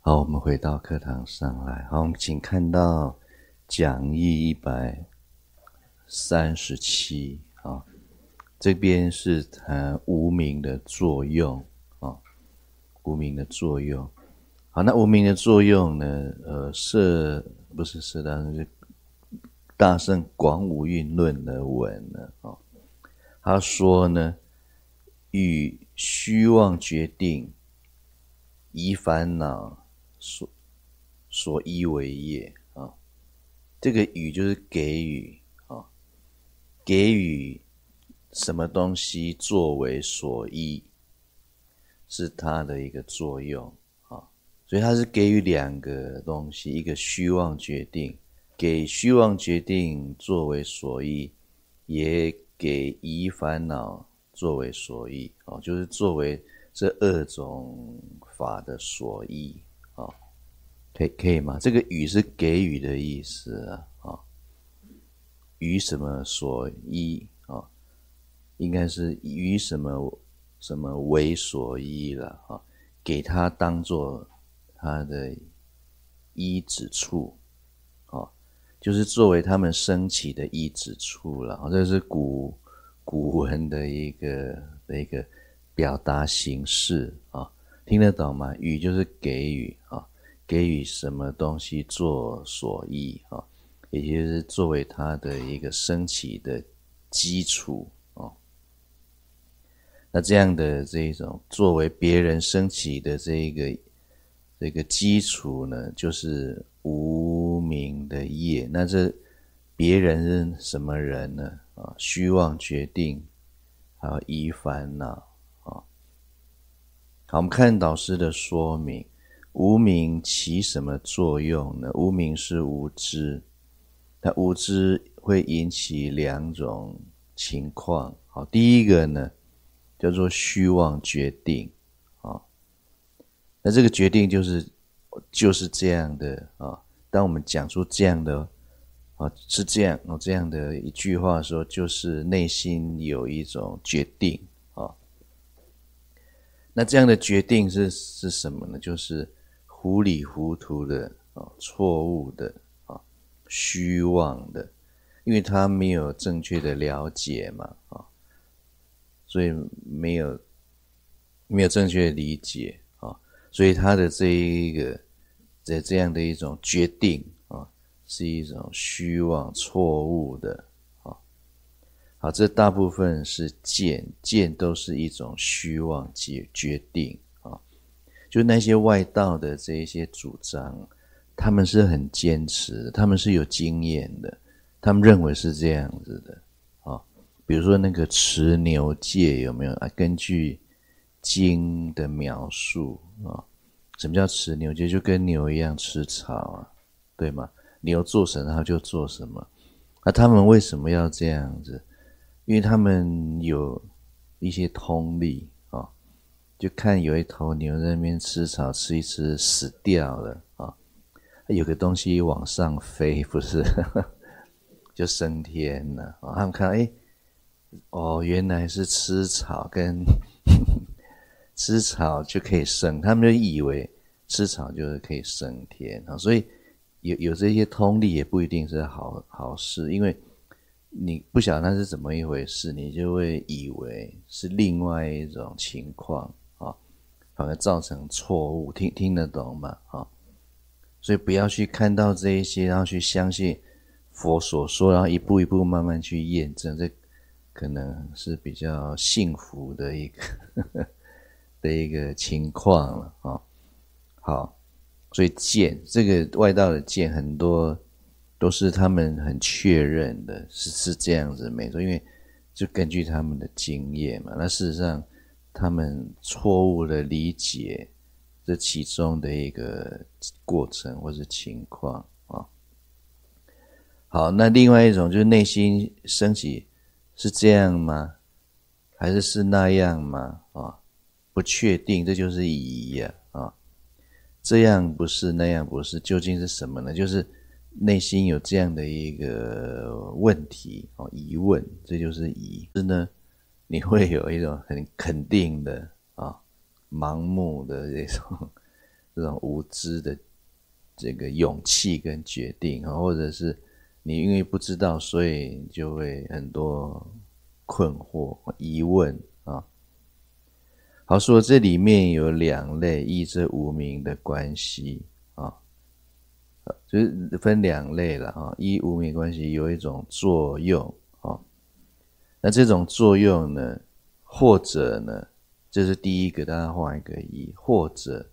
好，我们回到课堂上来。好，我们请看到讲义137啊，这边是谈无明的作用啊，无明的作用。好，那无明的作用呢？不是是大乘广五蕴论的文呢啊，他说呢，与虚妄决定，疑烦恼所依为业啊。这个予就是给予啊，给予什么东西作为所依，是它的一个作用啊。所以它是给予两个东西，一个虚妄决定，给虚妄决定作为所依，也给疑烦恼作为所依啊，就是作为这二种法的所依啊。可以吗？这个予是给予的意思啊，予什么所依啊？应该是予什么为所依了啊？给他当做他的依止处啊，就是作为他们升起的依止处了。这是古文的一个表达形式啊，听得懂吗？予就是给予啊。给予什么东西做所依啊，也就是作为它的一个升起的基础啊。那这样的这一种作为别人升起的这个基础呢，就是无明的业。那这别人是什么人呢？啊，虚妄决定，还有依烦恼啊。好，我们看导师的说明。无明起什么作用呢？无明是无知，那无知会引起两种情况。好，第一个呢叫做虚妄决定啊，那这个决定就是这样的啊。当我们讲出这样的啊是这样这样的一句话的时候，就是内心有一种决定啊。那这样的决定是什么呢？就是糊里糊涂的错误的虚妄的，因为他没有正确的了解嘛所以没有正确的理解所以他的这样的一种决定是一种虚妄错误的好，这大部分是见都是一种虚妄决定就那些外道的这一些主张，他们是很坚持的，他们是有经验的，他们认为是这样子的比如说那个持牛戒有没有根据经的描述什么叫持牛戒？就跟牛一样吃草对吗？牛做什么他就做什么。那他们为什么要这样子？因为他们有一些通力就看有一头牛在那边吃草，吃一吃死掉了有个东西往上飞，不是就升天了他们看原来是吃草跟吃草就可以升，他们就以为吃草就是可以升天所以有这些通力也不一定是好事，因为你不晓得那是怎么一回事，你就会以为是另外一种情况反而造成错误，听得懂吗所以不要去看到这一些，然后去相信佛所说，然后一步一步慢慢去验证，这可能是比较幸福的一个情况了好，所以见这个外道的见很多都是他们很确认的是这样子没错，因为就根据他们的经验嘛。那事实上他们错误的理解这其中的一个过程或是情况好，那另外一种就是内心升起是这样吗？还是那样吗不确定，这就是疑这样不是那样不是，究竟是什么呢？就是内心有这样的一个问题疑问，这就是疑。是呢你会有一种很肯定的盲目的这种无知的这个勇气跟决定，或者是你因为不知道，所以你就会很多困惑疑问啊。好，说这里面有两类依这无明的关系啊，就是分两类了啊。依无明关系有一种作用啊，那这种作用呢，或者呢，这是第一个，大家画一个一，或者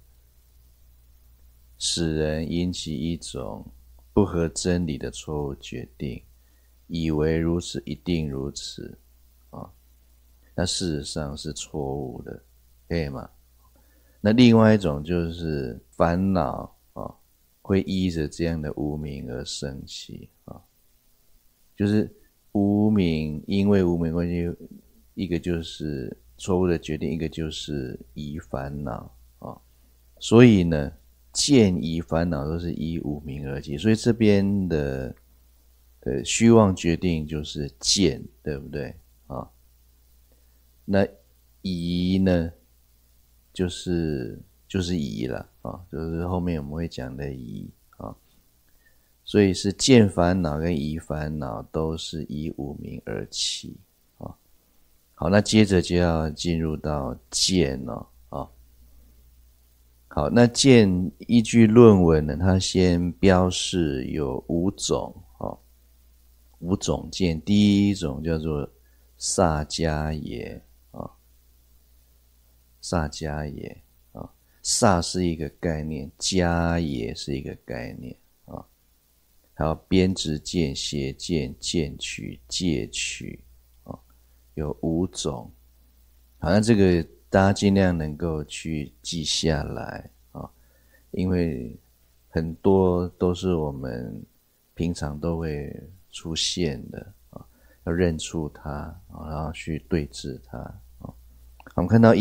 使人引起一种不合真理的错误决定，以为如此一定如此啊，那事实上是错误的，可以吗？那另外一种就是烦恼啊，会依着这样的无明而生起啊，就是无明，因为无明关系，一个就是错误的决定，一个就是依烦恼啊，所以呢，见疑烦恼都是依无明而起，所以这边的虚妄决定就是见，对不对啊？那疑呢，就是疑了啊，就是后面我们会讲的疑啊，所以是见烦恼跟疑烦恼都是依无明而起啊。好，那接着就要进入到见了啊。好，那见依据论文呢，它先标示有5种啊，5种见。第一种叫做萨迦耶啊，萨迦耶啊，萨是一个概念，迦耶是一个概念啊。还有边执见、邪见、见取、戒取啊，有5种。好，那这个大家尽量能够去记下来啊，因为很多都是我们平常都会出现的啊，要认出它啊，然后去对治它啊。我们看到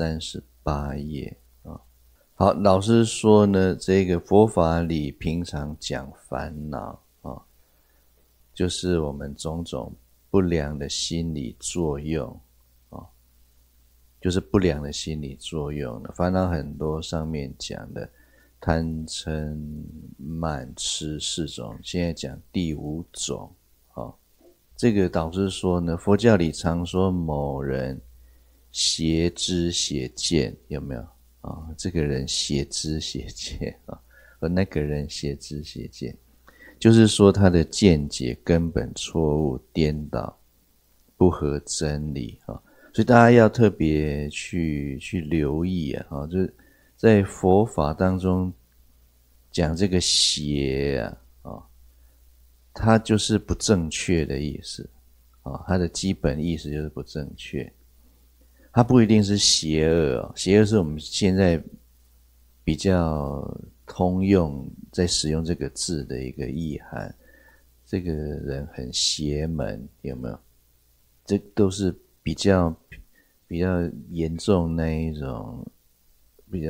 138页啊。好，老师说呢，这个佛法里平常讲烦恼啊，就是我们种种不良的心理作用啊，就是不良的心理作用了。烦恼很多，上面讲的贪嗔慢痴4种，现在讲第5种啊。这个导师说呢，佛教里常说某人邪知邪见，有没有啊？这个人邪知邪见啊，而那个人邪知邪见，就是说他的见解根本错误颠倒，不合真理啊。所以大家要特别去留意啊，就是在佛法当中讲这个邪啊，它就是不正确的意思啊，它的基本意思就是不正确。它不一定是邪恶邪恶是我们现在比较通用在使用这个字的一个意涵。这个人很邪门，有没有？这都是比较严重那一种，比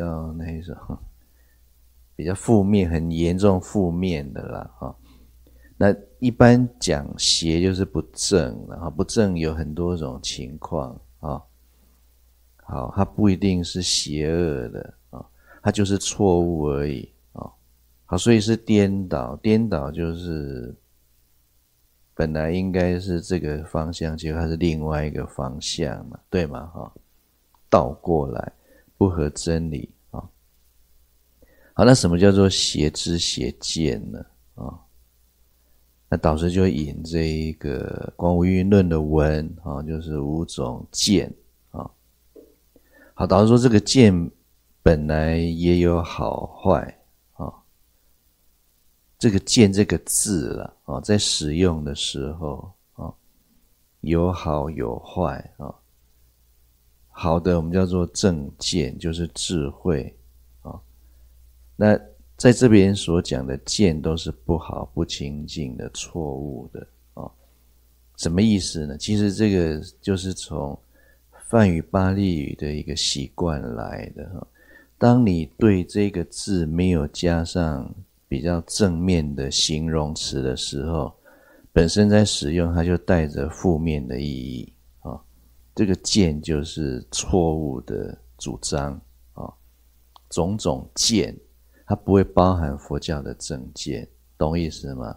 较负面，很严重负面的啦哈。那一般讲邪就是不正，然后不正有很多种情况啊。好，它不一定是邪恶的啊，它就是错误而已啊。好，所以是颠倒，颠倒就是本来应该是这个方向，结果它是另外一个方向嘛，对吗？哈，倒过来，不合真理啊。好，那什么叫做邪知邪见呢？啊，那导师就引这一个《观无蕴论》的文啊，就是5种见啊。好，导师说这个见本来也有好坏啊，这个见这个字啦啊，在使用的时候啊，有好有坏啊。好的我们叫做正见，就是智慧啊。那在这边所讲的见都是不好、不清净的、错误的啊。什么意思呢？其实这个就是从梵语、巴利语的一个习惯来的哈。当你对这个字没有加上比较正面的形容词的时候，本身在使用它就带着负面的意义啊。这个见就是错误的主张啊， 种种见，它不会包含佛教的正见，懂意思吗？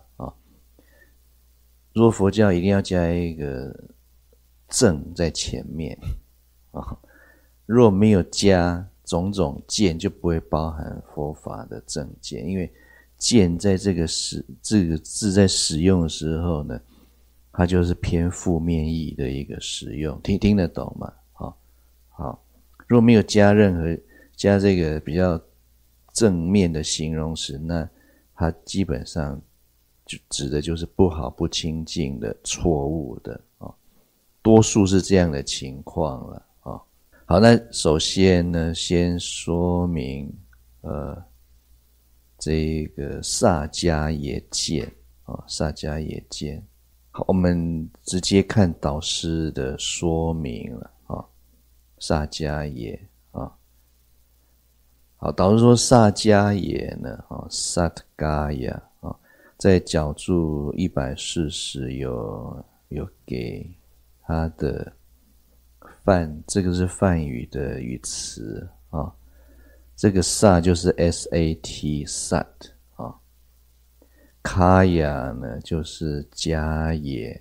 如果佛教一定要加一个正在前面如果没有加种种见，就不会包含佛法的正见，因为见在这个字在使用的时候呢，它就是偏负面意的一个使用，听得懂吗？好，如果没有加这个比较正面的形容词，那它基本上就指的就是不好、不清净的、错误的多数是这样的情况了好，那首先呢，先说明这个萨迦耶见萨迦耶见。好，我们直接看导师的说明了萨迦耶好，导师说萨迦耶呢萨特嘎呀在角注140有给他的这个是梵语的语词这个萨就是 SAT sat卡雅呢就是迦耶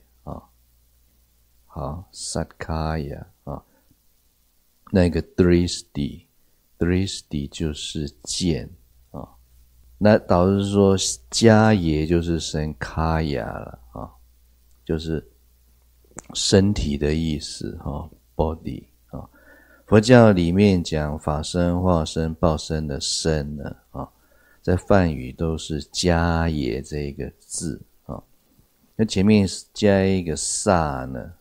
好 sat 卡雅那个 drishti 就是见那导致说迦耶就是生卡雅了就是身体的意思body佛教里面讲法身、化身、报身的身呢在梵语都是迦耶这个字那前面加一个萨呢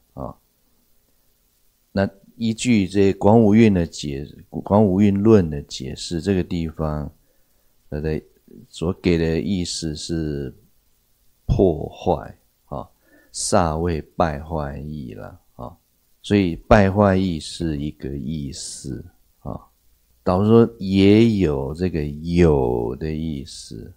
那依据这广无蕴论的解释，这个地方所给的意思是破坏萨为败坏意了所以败坏意是一个意思导致说也有这个有的意思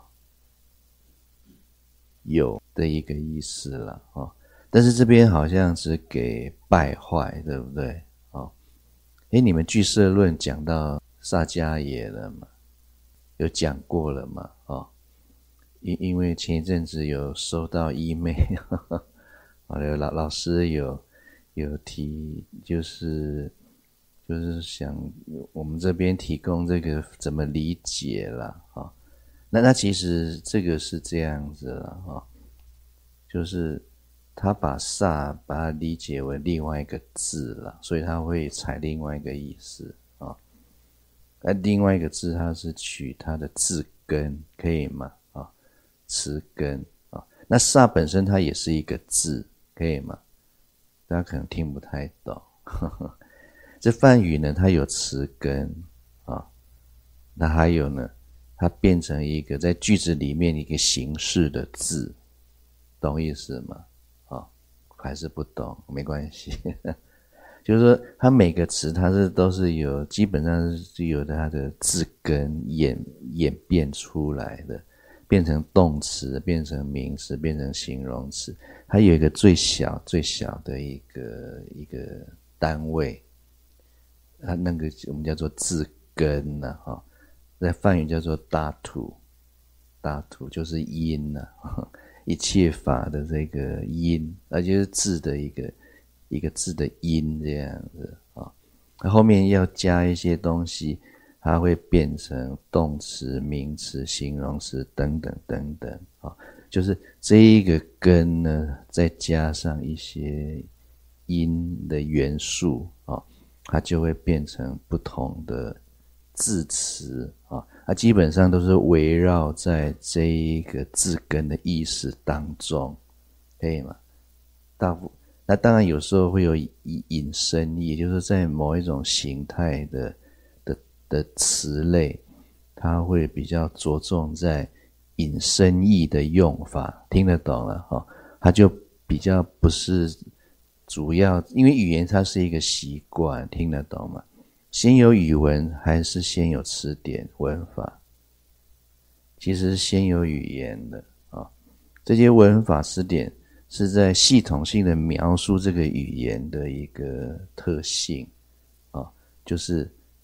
有的一个意思了但是这边好像只给败坏，对不对你们俱舍论讲到萨迦耶了吗？有讲过了吗因为前一阵子有收到 email 老师有提就是想我们这边提供这个怎么理解啦那其实这个是这样子啦就是他把萨把它理解为另外一个字啦，所以他会采另外一个意思另外一个字它是取它的字根，可以吗词根那萨本身它也是一个字，可以吗？大家可能听不太懂这梵语呢它有词根那还有呢它变成一个在句子里面一个形式的字，懂意思吗还是不懂没关系就是说它每个词它都是有基本上是有它的字根演变出来的，变成动词，变成名词，变成形容词，它有一个最小的一个单位它那个我们叫做字根在梵语叫做大土就是音一切法的这个音，而且是字的一个字的音这样子那后面要加一些东西，它会变成动词、名词、形容词等等等等就是这一个根呢再加上一些音的元素它就会变成不同的字词基本上都是围绕在这一个字根的意思当中，可以吗？那当然有时候会有引申义，就是在某一种形态的词类，它会比较着重在引申义的用法，听得懂了它就比较不是主要，因为语言它是一个习惯，听得懂吗？先有语文还是先有词典文法？其实是先有语言的这些文法词典是在系统性的描述这个语言的一个特性就是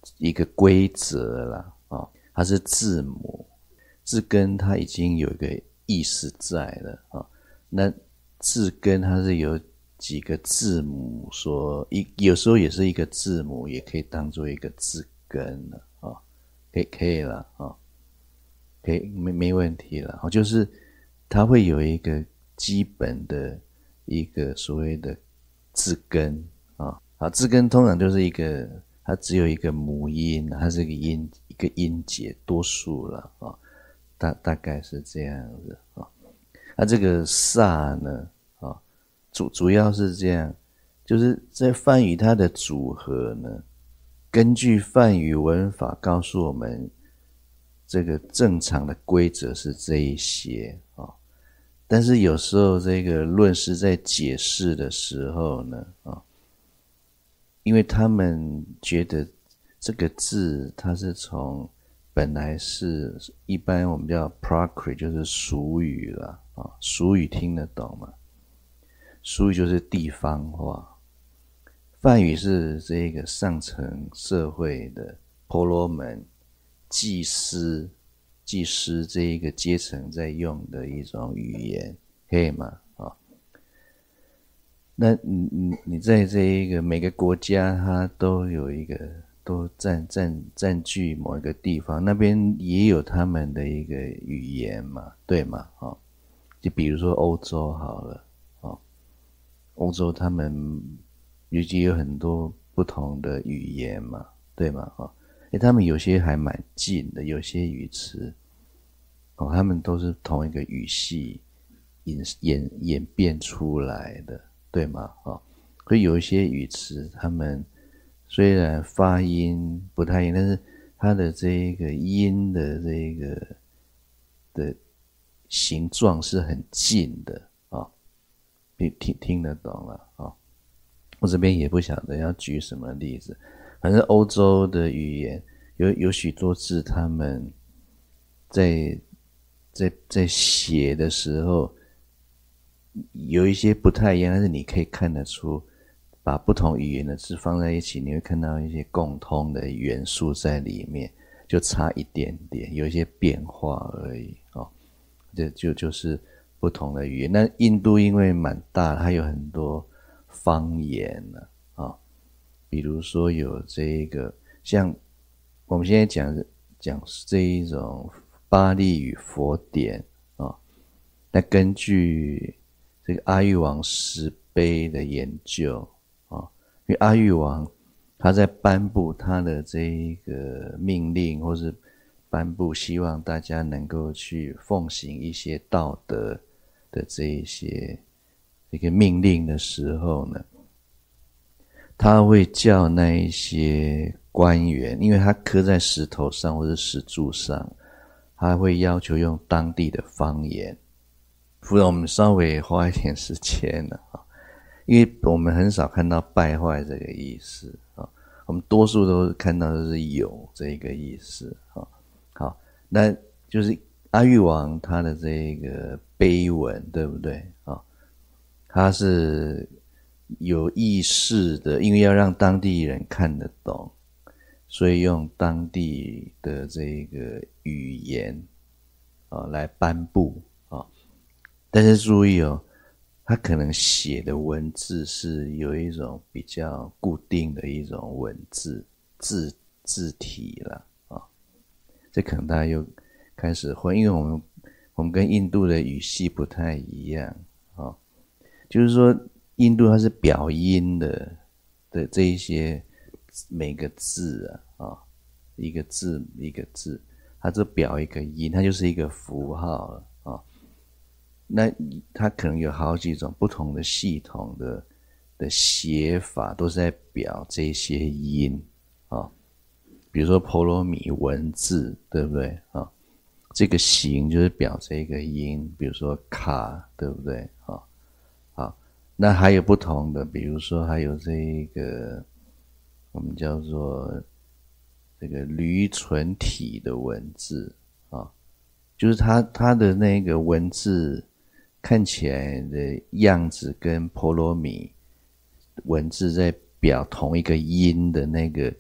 一个规则啦啊，它是字母，字根它已经有一个意思在了啊。那字根它是有几个字母有时候也是一个字母，也可以当做一个字根了啊，可以了啊，可以没问题了啊，就是它会有一个基本的一个所谓的字根啊，好，字根通常就是它只有一个母音，它是一个音节多数了啊，大概是这样子啊。那这个萨呢啊，主要是这样，就是在梵语它的组合呢，根据梵语文法告诉我们，这个正常的规则是这一些啊。但是有时候这个论师在解释的时候呢啊，因为他们觉得这个字它是从本来是一般我们叫 Prakrit， 就是俗语啦啊，俗语听得懂吗？俗语就是地方话，梵语是这个上层社会的婆罗门、祭司这一个阶层在用的一种语言，可以吗？啊，那你在这一个每个国家，它都有一个都占据某一个地方，那边也有他们的一个语言嘛，对吗？啊，就比如说欧洲好了，啊，欧洲他们尤其有很多不同的语言嘛，对吗？啊，他们有些还蛮近的，有些语词，哦，他们都是同一个语系演变出来的，对吗？啊，所以有一些语词，他们虽然发音不太一样，但是它的这个音的这个的形状是很近的啊，听得懂了啊。我这边也不晓得要举什么例子，反正欧洲的语言有许多字，他们在写的时候有一些不太一样，但是你可以看得出，把不同语言的字放在一起，你会看到一些共通的元素在里面，就差一点点，有一些变化而已哦。就是不同的语言。那印度因为蛮大，它有很多方言呢啊，比如说有这个像我们现在讲这一种巴利语佛典啊，那根据这个阿育王石碑的研究啊，因为阿育王他在颁布他的这一个命令，或是颁布希望大家能够去奉行一些道德的这个命令的时候呢，他会叫那一些官员，因为他刻在石头上或者石柱上，他会要求用当地的方言。不然我们稍微花一点时间了啊，因为我们很少看到败坏这个意思啊，我们多数都看到的是有这个意思啊。好，那就是阿育王他的这个碑文，对不对啊？他是有意识的，因为要让当地人看得懂，所以用当地的这个语言啊来颁布啊。但是注意哦，他可能写的文字是有一种比较固定的一种文字字体了啊，这可能大家又开始混，因为我们跟印度的语系不太一样啊，就是说印度它是表音的这一些每个字啊，一个字一个字，它就表一个音，它就是一个符号了啊。那它可能有好几种不同的系统的写法，都是在表这些音啊。比如说婆罗米文字，对不对啊？这个形就是表这个音，比如说卡，对不对啊？好，那还有不同的，比如说还有这个我们叫做这个驴唇体的文字啊，就是它的那个文字看起来的样子跟婆罗米文字在表同一个音的那个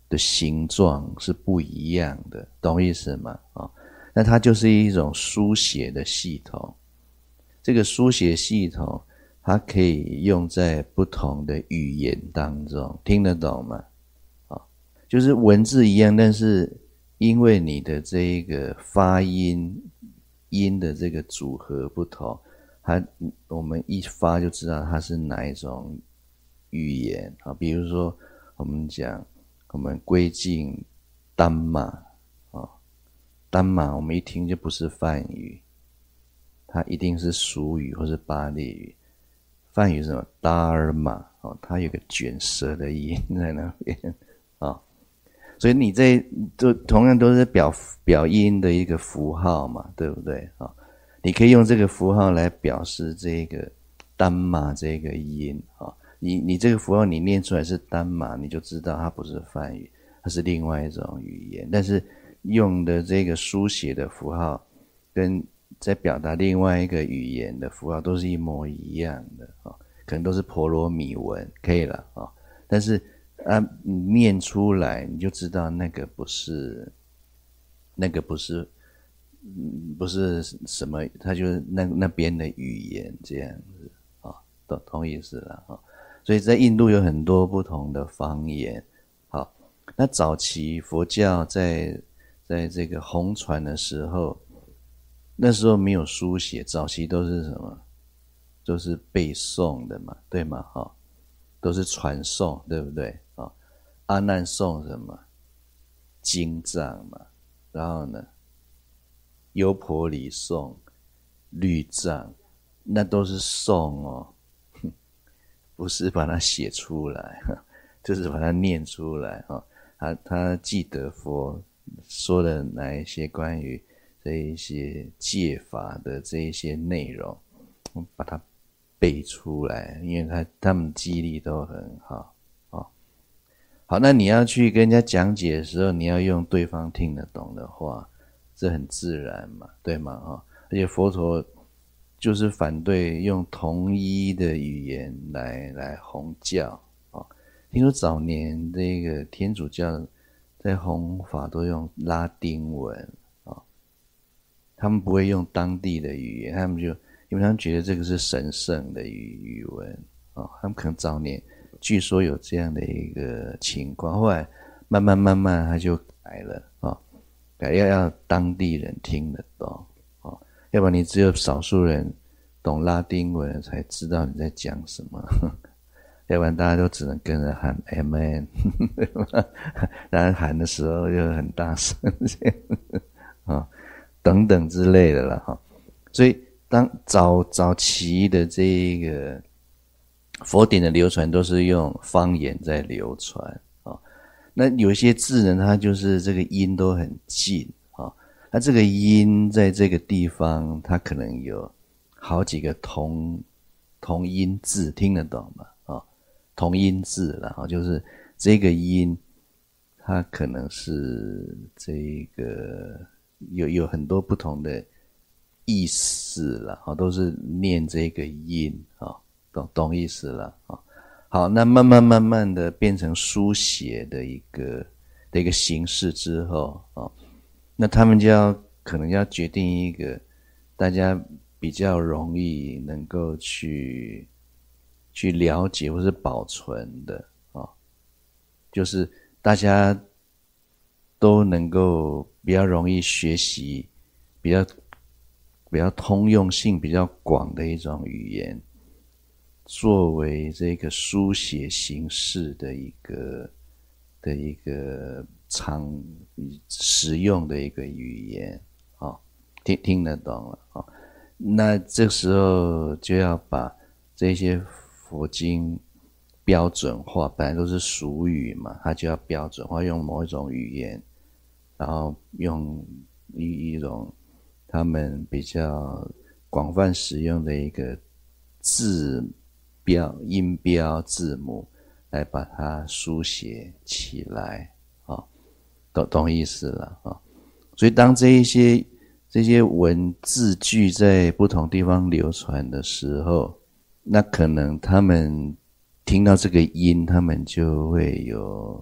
的形状是不一样的，懂意思吗？那它就是一种书写的系统。这个书写系统它可以用在不同的语言当中，听得懂吗？就是文字一样，但是因为你的这个发音的这个组合不同，我们一发就知道它是哪一种语言。比如说我们归进丹马，丹马我们一听就不是梵语，它一定是蜀语或是巴利语。梵语是什么？达尔玛，它有个卷舌的音在那边所以你就同样都是表音的一个符号嘛，对不对？你可以用这个符号来表示这个丹马这个音你这个符号你念出来是丹马，你就知道它不是梵语，它是另外一种语言。但是用的这个书写的符号跟在表达另外一个语言的符号都是一模一样的可能都是婆罗米文，可以了但是你念出来你就知道那个不是什么，它就是那边的语言这样子同意思了所以在印度有很多不同的方言。好，那早期佛教在这个红传的时候，那时候没有书写，早期都是什么？都是背诵的嘛，对吗？都是传诵，对不对？阿难诵什么？经藏嘛。然后呢，优婆离诵律藏，那都是诵不是把它写出来，就是把它念出来他记得佛说的哪一些关于这一些戒法的这一些内容，把它背出来，因为他们记忆力都很好好，那你要去跟人家讲解的时候，你要用对方听得懂的话，这很自然嘛，对吗？而且佛陀就是反对用同一的语言来弘教听说早年这个天主教在弘法都用拉丁文他们不会用当地的语言，因为他们觉得这个是神圣的语文他们可能早年据说有这样的一个情况，后来慢慢他就改了改要当地人听得懂要不然你只有少数人懂拉丁文才知道你在讲什么要不然大家都只能跟着喊 Amen 对吧？当然喊的时候又很大声等等之类的啦所以当早期的这个佛典的流传都是用方言在流传那有一些字呢，它就是这个音都很近那这个音在这个地方它可能有好几个同音字，听得懂吗同音字啦就是这个音它可能是这个有很多不同的意思啦都是念这个音懂意思了好，那慢慢的变成书写的一个形式之后那他们可能要决定一个大家比较容易能够去了解或是保存的就是大家都能够比较容易学习，比较通用性比较广的一种语言，作为这个书写形式的一个常使用的一个语言听得懂了那这时候就要把这些佛经标准化，本来都是俗语嘛，它就要标准化，用某一种语言，然后用一种他们比较广泛使用的一个音标字母来把它书写起来懂意思了所以当这些文字句在不同地方流传的时候，那可能他们听到这个音，他们就会有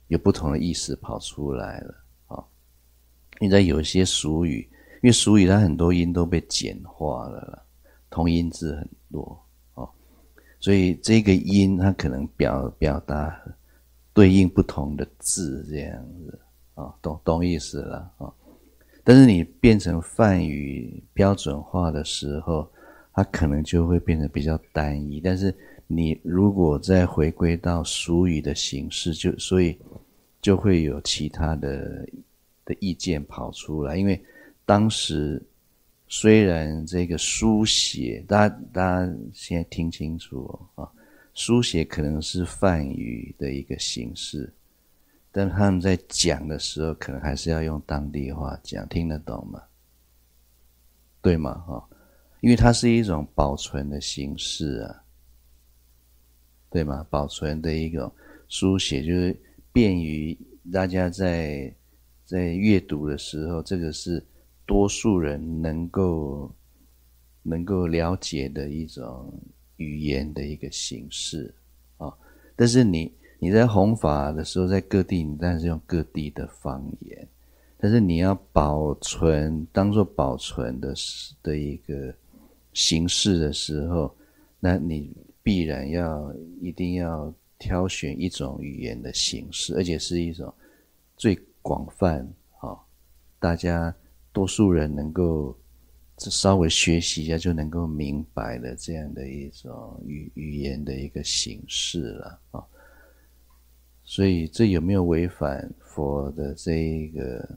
有不同的意思跑出来了啊。因为有一些俗语，因为俗语它很多音都被简化了啦，同音字很多哦，所以这个音它可能表达对应不同的字这样子啊，懂意思了啊。但是你变成梵语标准化的时候，它可能就会变得比较单一。但是你如果再回归到俗语的形式，所以就会有其他的意见跑出来。因为当时虽然这个书写，大家现在听清楚啊，书写可能是梵语的一个形式，但他们在讲的时候可能还是要用当地话讲，听得懂吗？对吗？因为它是一种保存的形式啊，对吗？保存的一种书写，就是便于大家在阅读的时候，这个是多数人能够了解的一种语言的一个形式啊。但是你在弘法的时候，在各地你当然是用各地的方言，但是你要保存，当做保存的一个形式的时候，那你必然一定要挑选一种语言的形式，而且是一种最广泛大家多数人能够稍微学习一下就能够明白的这样的一种语言的一个形式了啊。所以这有没有违反佛的这一个？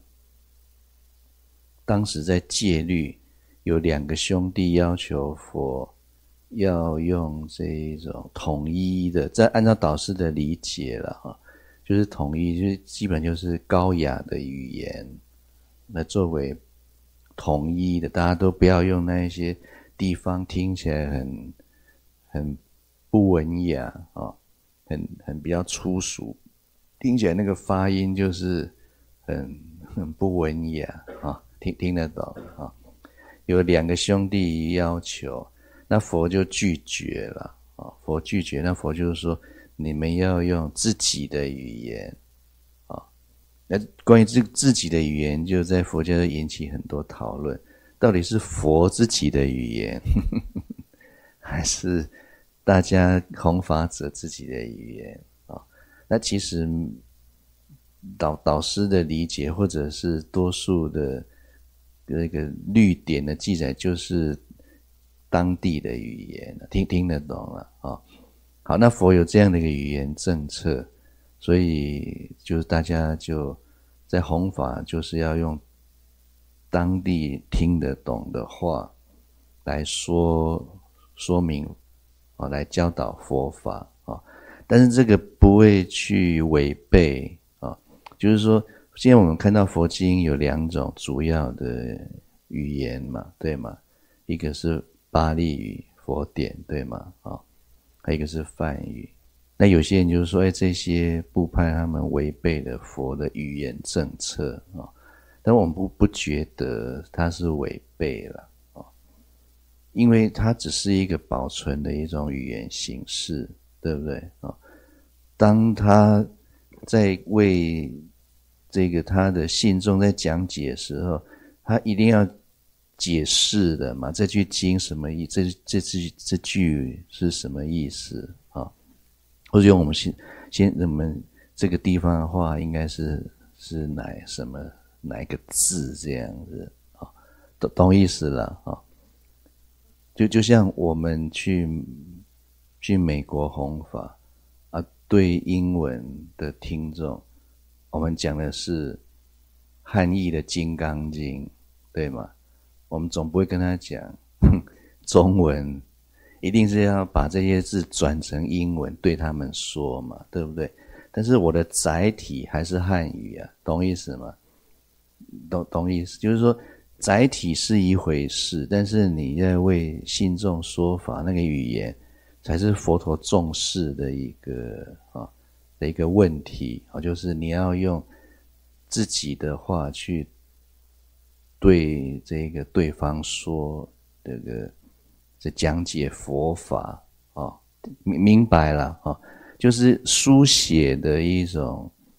当时在戒律有2个兄弟要求佛要用这一种统一的，再按照导师的理解了哈，就是统一，就是基本就是高雅的语言来作为统一的，大家都不要用那一些地方听起来很不文雅啊，很比较粗俗，听起来那个发音就是很不文雅啊，听得懂啊。有2个兄弟要求，那佛就拒绝了啊，佛拒绝，那佛就是说你们要用自己的语言啊。那关于自己的语言，就在佛教就引起很多讨论，到底是佛自己的语言还是大家弘法者自己的语言啊？那其实导师的理解，或者是多数的那个律典的记载，就是当地的语言，听得懂了啊。好，那佛有这样的一个语言政策，所以就是大家就在弘法，就是要用当地听得懂的话来说明啊，来教导佛法啊。但是这个不会去违背啊，就是说现在我们看到佛经有2种主要的语言嘛，对吗？一个是巴利语佛典，对吗？还有一个是梵语。那有些人就是说，这些部派他们违背了佛的语言政策啊，但我们不觉得它是违背了啊，因为它只是一个保存的一种语言形式，对不对啊？当他在为这个他的信众在讲解的时候，他一定要解释的嘛，这句经什么意思，这句是什么意思啊？或者用我们我们这个地方的话，应该是哪一个字这样子啊？懂意思了啊？就像我们去美国弘法啊，对英文的听众，我们讲的是汉译的《金刚经》，对吗？我们总不会跟他讲中文，一定是要把这些字转成英文对他们说嘛，对不对？但是我的载体还是汉语啊，懂意思吗？懂意思，就是说载体是一回事，但是你在为信众说法，那个语言才是佛陀重视的一个问题啊，就是你要用自己的话去对这个对方说这讲解佛法啊，明白了啊，就是书写的一种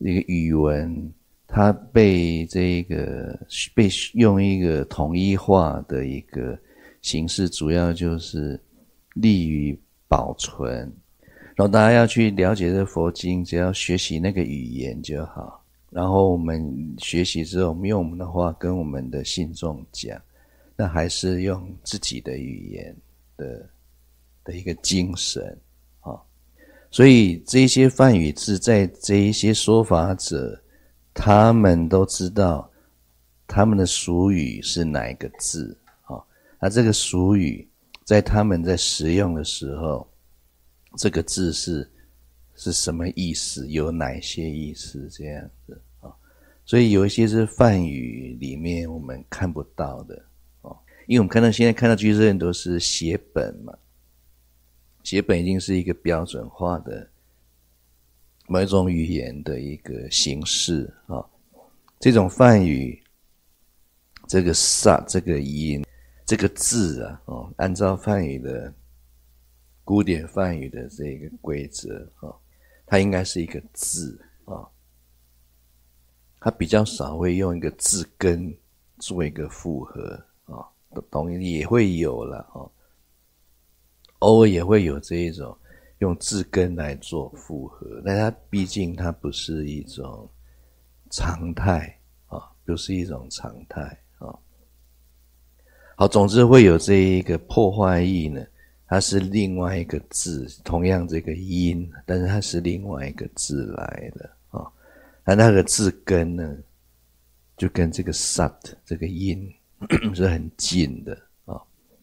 一个语文，它被用一个统一化的一个形式，主要就是利于保存。然后大家要去了解这佛经，只要学习那个语言就好。然后我们学习之后，我们用我们的话跟我们的信众讲，那还是用自己的语言的一个精神啊。所以这些梵语字，在这一些说法者，他们都知道他们的俗语是哪一个字啊？那这个俗语在他们在使用的时候，这个字是什么意思？有哪些意思？这样子啊？所以有一些是梵语里面我们看不到的哦，因为我们现在看到居士论都是写本嘛，写本已经是一个标准化的某一种语言的一个形式啊。这种梵语，这个萨这个音这个字啊，按照梵语的古典梵语的这个规则啊，它应该是一个字啊，它比较少会用一个字根做一个复合啊，懂也会有啦啊，偶尔也会有这一种用字根来做复合，但它毕竟它不是一种常态啊，不是一种常态啊。好，总之会有这一个破坏意呢，它是另外一个字，同样这个音，但是它是另外一个字来的啊。那个字根呢，就跟这个 sat 这个音是很近的啊，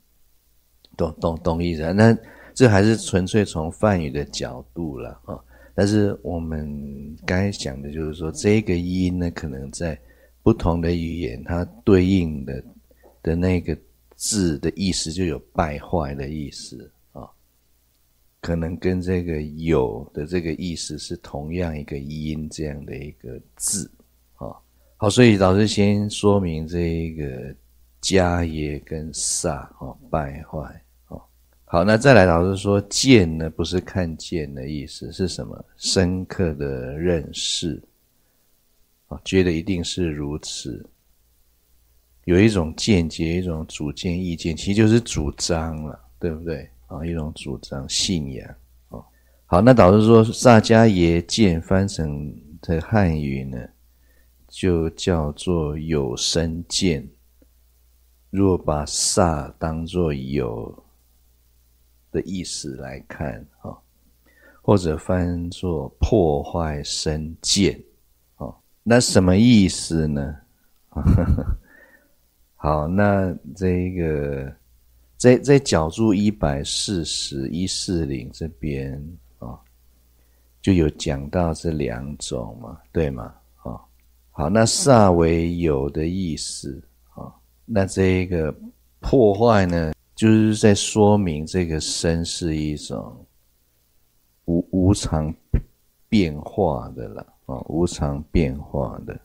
懂意思啊？那这还是纯粹从梵语的角度啦啊。但是我们刚才讲的就是说，这个音呢，可能在不同的语言，它对应的那个字的意思就有败坏的意思啊，可能跟这个有的这个意思是同样一个音这样的一个字啊。好，所以老师先说明这一个迦耶跟萨败坏。好，那再来老师说见呢，不是看见的意思，是什么？深刻的认识觉得一定是如此，有一种见解，一种主见意见，其实就是主张了，对不对一种主张信仰好，那导师说萨迦耶见翻成的汉语呢，就叫做有生见。如果把萨当作有的意思来看或者翻作破坏生见那什么意思呢？好，那这个在角注140这边就有讲到这两种嘛，对吗？好，那萨为有的意思那这个破坏呢，就是在说明这个生是一种无常变化的了无常变化的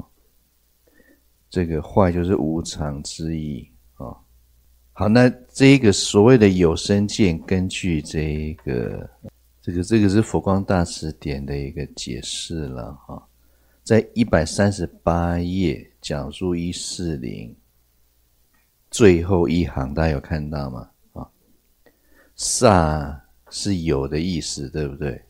这个坏就是无常之意好，那这个所谓的有生见，根据这个是佛光大辞典的一个解释了在138页角注140最后一行，大家有看到吗？萨是有的意思，对不对？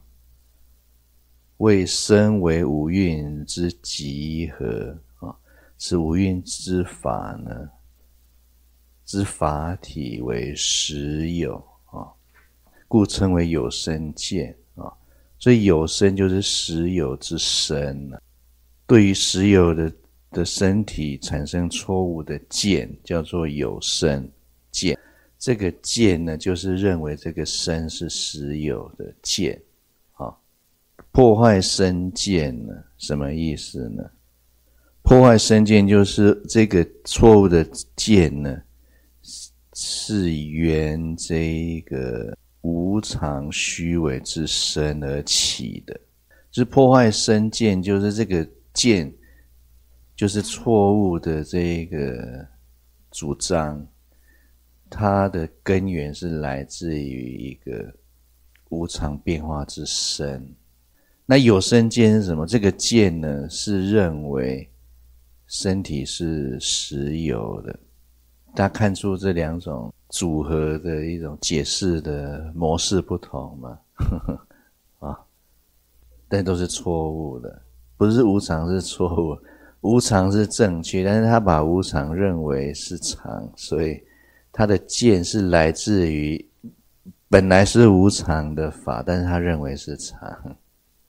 为身为五蕴之集合此五蕴之法呢，之法体为实有故称为有生见所以有生就是实有之身对于实有的身体产生错误的见，叫做有生见。这个见呢，就是认为这个身是实有的见破坏身见呢，什么意思呢？破坏身见就是这个错误的见呢，是缘这个无常虚伪之身而起的。就是破坏身见，就是这个见就是错误的这个主张，它的根源是来自于一个无常变化之身。 那有生见是什么？这个见呢，是认为身体是实有的。大家看出这两种组合的一种解释的模式不同吗？啊，但都是错误的。不是无常是错误，无常是正确，但是他把无常认为是常，所以他的见是来自于本来是无常的法，但是他认为是常。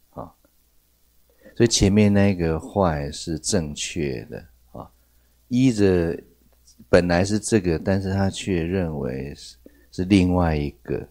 所以前面那个坏是正确的啊，依着本来是这个，但是他却认为是另外一个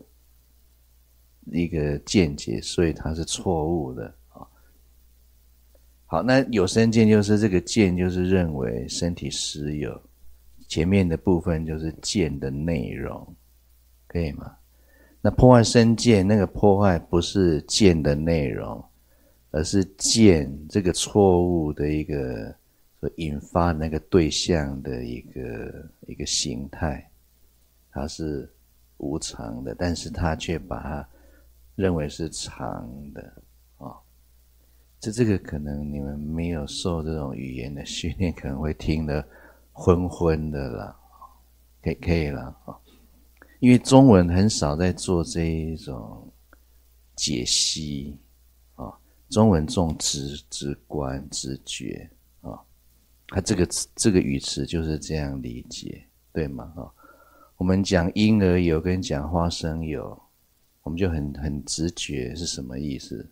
见解，所以它是错误的啊。好，那有生见就是这个见就是认为身体实有，前面的部分就是见的内容，可以吗？那破坏身见，那个破坏不是见的内容，而是见这个错误的一个所引发那个对象的一个形态，它是无常的，但是他却把它认为是常的啊。这个可能你们没有受这种语言的训练，可能会听得昏昏的啦，可以啦啊。因为中文很少在做这一种解析啊，中文重直观直觉啊，它这个语词就是这样理解，对吗？啊，我们讲婴儿油跟讲花生油，我们就很直觉是什么意思？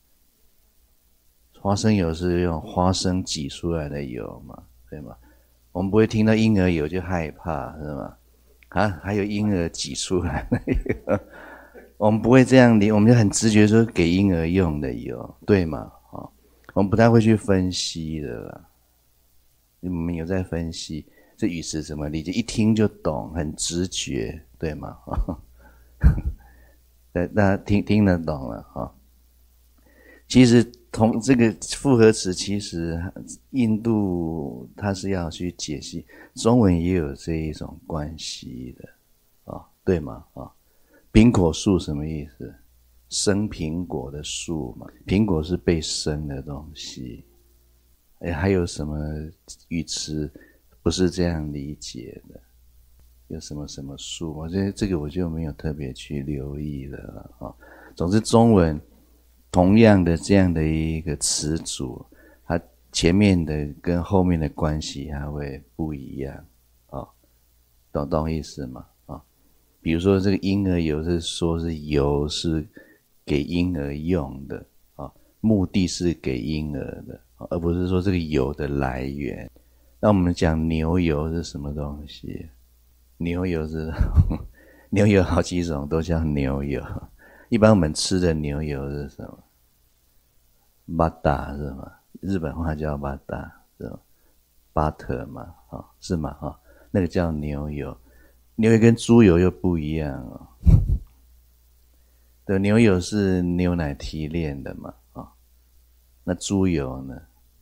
花生油是用花生挤出来的油嘛，对吗？我们不会听到婴儿油就害怕，是吗？啊，还有婴儿挤出来的油，我们不会这样理，我们就很直觉说给婴儿用的油，对吗？啊，我们不太会去分析的啦。你们有在分析这语词怎么理解？一听就懂，很直觉，对吗？大家听得懂了啊？其实同这个复合词，其实印度它是要去解析，中文也有这一种关系的啊，对吗？啊，苹果树什么意思？生苹果的树嘛，苹果是被生的东西。还有什么语词不是这样理解的？有什么什么树？我觉得这个我就没有特别去留意了啊。总之，中文同样的这样的一个词组，它前面的跟后面的关系还会不一样啊，懂意思吗？啊，比如说这个婴儿油是说是油是给婴儿用的啊，目的是给婴儿的，而不是说这个油的来源。那我们讲牛油是什么东西？牛油是牛油好几种都叫牛油，一般我们吃的牛油是什么？巴达是吗？日本话叫巴达是吗？巴特嘛，是吗？那个叫牛油，牛油跟猪油又不一样哦。对，牛油是牛奶提炼的嘛，那猪油呢？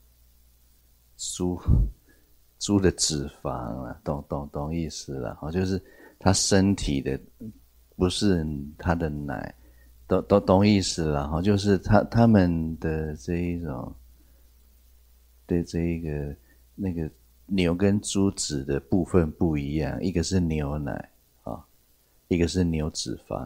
猪的脂肪啊，懂意思了，就是他身体的，不是他的奶，懂意思了，就是他们的这一种，对这一个那个牛跟猪脂的部分不一样，一个是牛奶啊，一个是牛脂肪，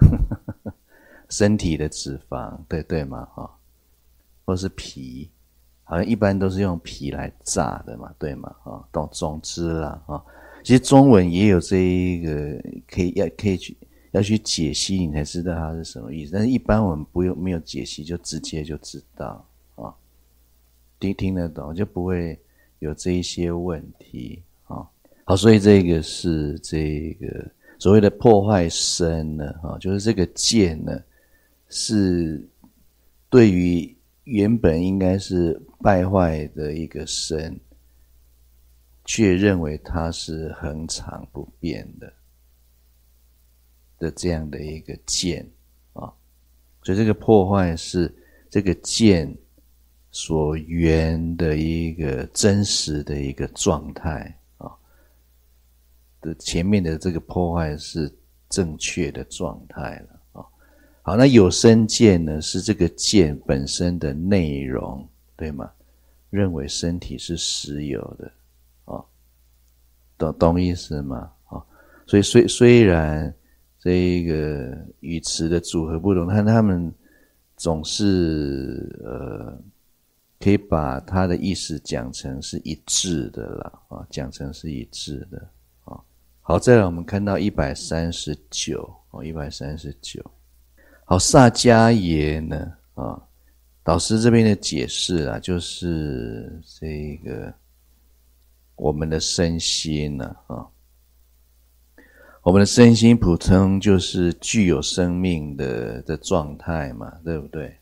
身体的脂肪，对吗？或是皮。好像一般都是用皮来炸的嘛，对吗？总之啦，其实中文也有这一个可以去解析，你才知道它是什么意思。但是一般我们没有解析，就直接就知道啊，听得懂就不会有这一些问题啊。好，所以这个是这个所谓的破坏身呢，就是这个见呢，是对于原本应该是败坏的一个身，却认为它是恒常不变的这样的一个见啊，所以这个破坏是这个见所缘的一个真实的一个状态啊，的前面的这个破坏是正确的状态了啊。 好，那有生见呢，是这个见本身的内容，对吗？认为身体是实有的，懂意思吗？所以虽然这一个语词的组合不同，但他们总是可以把它的意思讲成是一致的啦，讲成是一致的。好，再来我们看到139，好，萨迦耶呢，导师这边的解释啊，就是这个我们的身心呢，我们的身心普通就是具有生命的状态嘛，对不对？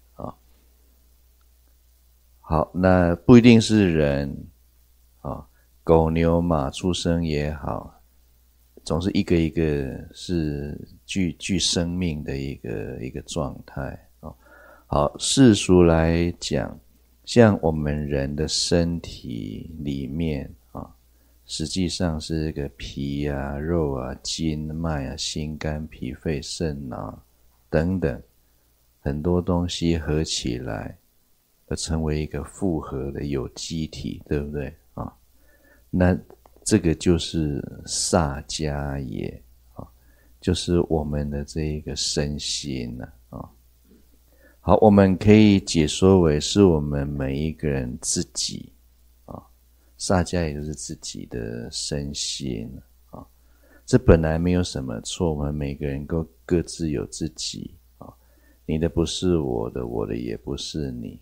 好，那不一定是人，狗牛马畜生也好，总是一个一个是具生命的一个状态。好，世俗来讲，像我们人的身体里面实际上是这个皮啊、肉啊、筋脉啊、心肝脾肺肾脑等等很多东西合起来，而成为一个复合的有机体，对不对？那这个就是萨迦耶，就是我们的这一个身心啊。好，我们可以解说为是我们每一个人自己萨迦也就是自己的身心这本来没有什么错，我们每个人都各自有自己你的不是我的，我的也不是你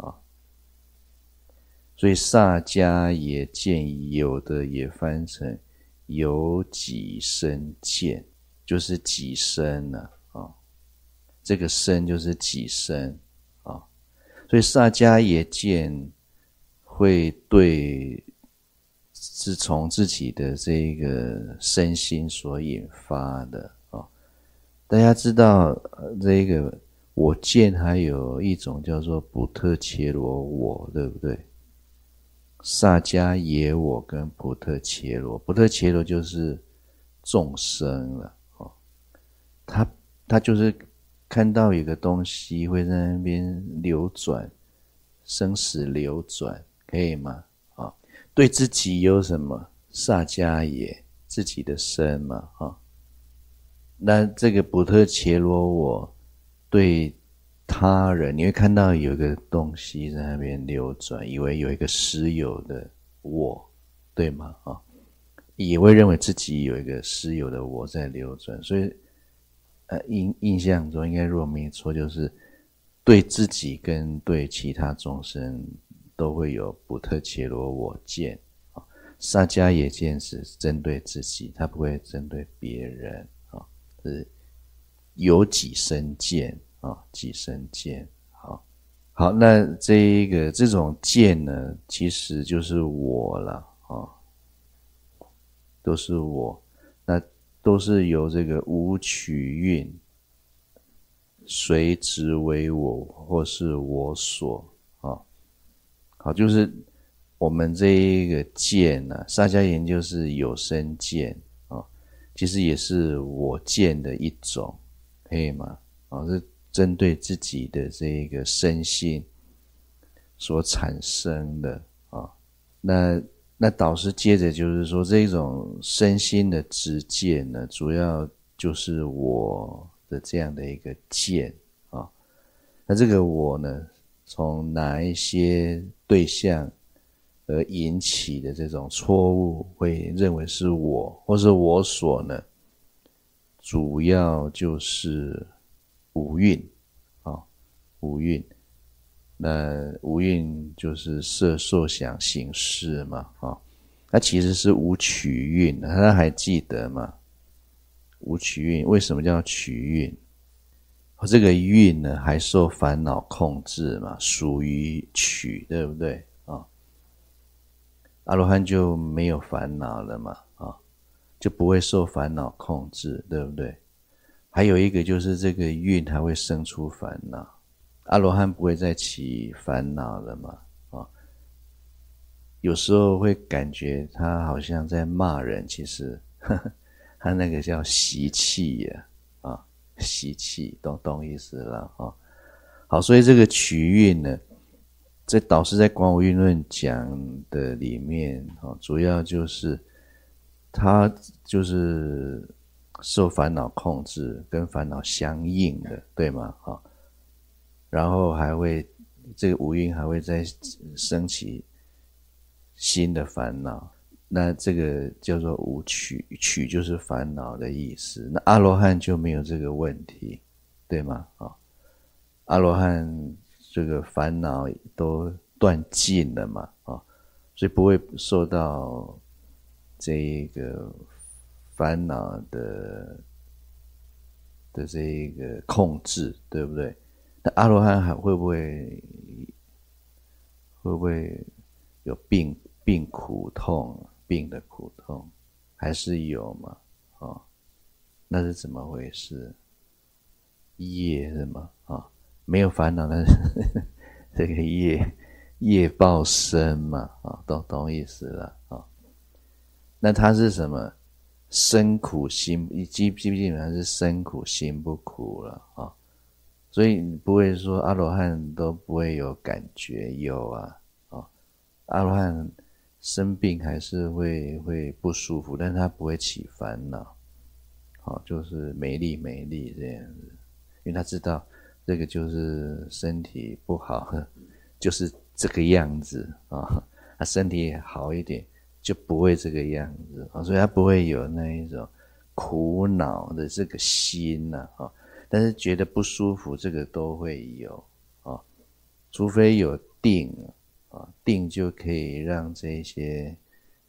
所以萨迦耶见，有的也翻成有己身见，就是己身这个身就是己身所以萨迦耶见会对是从自己的这个身心所引发的大家知道这个我见还有一种叫做普特伽罗我，对不对？萨迦耶我跟普特伽罗，普特伽罗就是众生了他就是看到有个东西会在那边流转，生死流转，可以吗？对自己有什么？萨迦耶，自己的身嘛那这个普特伽罗我对他人，你会看到有一个东西在那边流转，以为有一个实有的我，对吗？也会认为自己有一个实有的我在流转，所以印象中应该如果没错，就是对自己跟对其他众生都会有普特伽罗我见萨迦耶见是针对自己，他不会针对别人是有己身见己身见。好，那这种见呢，其实就是我了都是我，那都是由这个无取蕴随执为我，或是我所好，就是我们这一个见萨迦耶就是有生见其实也是我见的一种，可以吗？是针对自己的这个身心所产生的那导师接着就是说，这种身心的知见呢，主要就是我的这样的一个见那这个我呢，从哪一些对象而引起的这种错误，会认为是我或是我所呢？主要就是五蕴五蕴。那五蕴就是色受想行识嘛它其实是无取蕴，大家还记得吗？无取蕴为什么叫取蕴？这个蕴呢还受烦恼控制嘛，属于取，对不对阿罗汉就没有烦恼了嘛就不会受烦恼控制，对不对？还有一个就是这个蕴还会生出烦恼，阿罗汉不会再起烦恼了嘛有时候会感觉他好像在骂人，其实他那个叫习气习气，懂意思了啊。好，所以这个取运呢，这导师在《广武运论》讲的里面主要就是它就是受烦恼控制，跟烦恼相应的，对吗？然后还会这个五蕴还会再升起新的烦恼，那这个叫做无取，取就是烦恼的意思。那阿罗汉就没有这个问题，对吗？阿罗汉这个烦恼都断尽了嘛，所以不会受到这个烦恼的这个控制，对不对？那阿罗汉还会不会有病苦痛，病的苦痛还是有嘛？那是怎么回事？业是吗？没有烦恼，但是这个业报生嘛，懂意思了那它是什么？生苦心基本上是生苦心不苦了所以你不会说阿罗汉都不会有感觉，有阿罗汉生病还是会不舒服，但是他不会起烦恼，就是没力这样子，因为他知道这个就是身体不好，就是这个样子他身体好一点就不会这个样子所以他不会有那一种苦恼的这个心但是觉得不舒服这个都会有除非有定定就可以让这些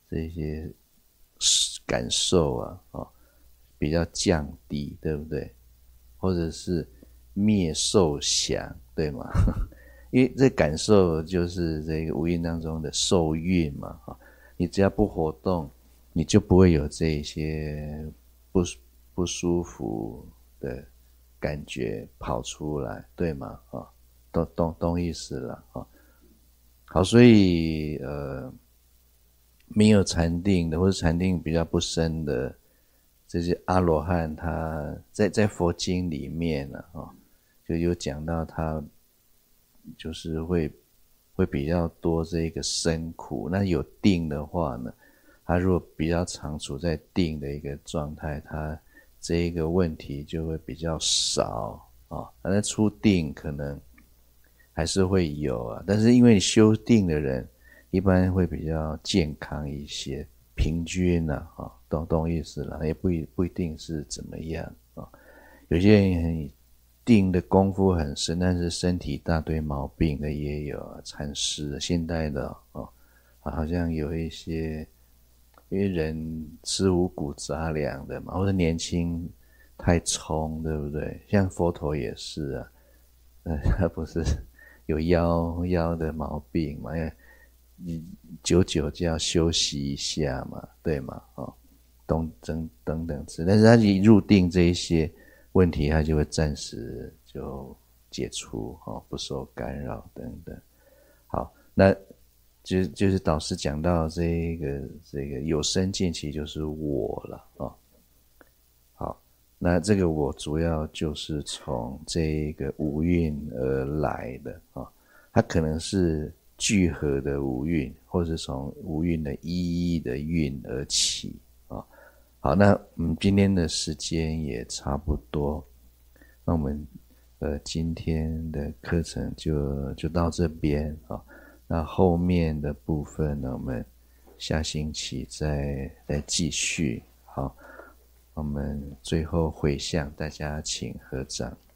感受比较降低，对不对？或者是灭受想，对吗？因为这感受就是这个五蕴当中的受蕴嘛你只要不活动，你就不会有这些不舒服的感觉跑出来，对吗？懂意思了好，所以没有禅定的，或者禅定比较不深的这些阿罗汉，他在佛经里面就有讲到他就是会比较多这个生苦。那有定的话呢，他如果比较常处在定的一个状态，他这一个问题就会比较少那出定可能还是会有但是因为修定的人一般会比较健康一些，平均懂意思了，也不一定是怎么样有些人定的功夫很深，但是身体一大堆毛病的也有禅师现代的好像有一些因为人吃五谷杂粮的嘛，或者年轻太冲，对不对？像佛陀也是他不是有腰的毛病嘛，因为你久就要休息一下嘛，对吗？等等之类，但是他一入定这一些问题，他就会暂时就解除不受干扰等等。好，那就是导师讲到这个有生见，其实就是我了好，那这个我主要就是从这个五蕴而来的它可能是聚合的五蕴，或是从五蕴的一一的蕴而起好，那今天的时间也差不多，那我们今天的课程就到这边那后面的部分呢，我们下星期再继续。好，我们最后回向，大家请合掌。